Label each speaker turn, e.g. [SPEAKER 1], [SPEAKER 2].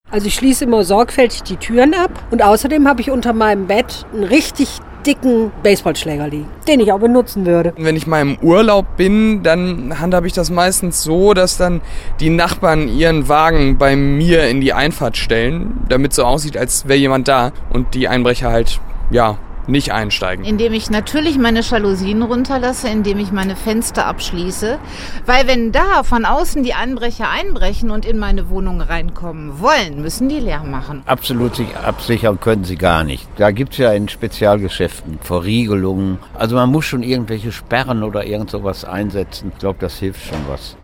[SPEAKER 1] Also ich schließe immer sorgfältig die Türen ab und außerdem habe ich unter meinem Bett einen richtig dicken Baseballschläger liegen, den ich auch benutzen würde.
[SPEAKER 2] Wenn ich mal im Urlaub bin, dann handhabe ich das meistens so, dass dann die Nachbarn ihren Wagen bei mir in die Einfahrt stellen, damit so aussieht, als wäre jemand da und die Einbrecher halt, nicht einsteigen.
[SPEAKER 3] Indem ich natürlich meine Jalousien runterlasse, indem ich meine Fenster abschließe. Weil wenn da von außen die Einbrecher einbrechen und in meine Wohnung reinkommen wollen, müssen die leer machen.
[SPEAKER 4] Absolut sich absichern können sie gar nicht. Da gibt es ja in Spezialgeschäften Verriegelungen. Also man muss schon irgendwelche Sperren oder irgend sowas einsetzen. Ich glaube, das hilft schon was.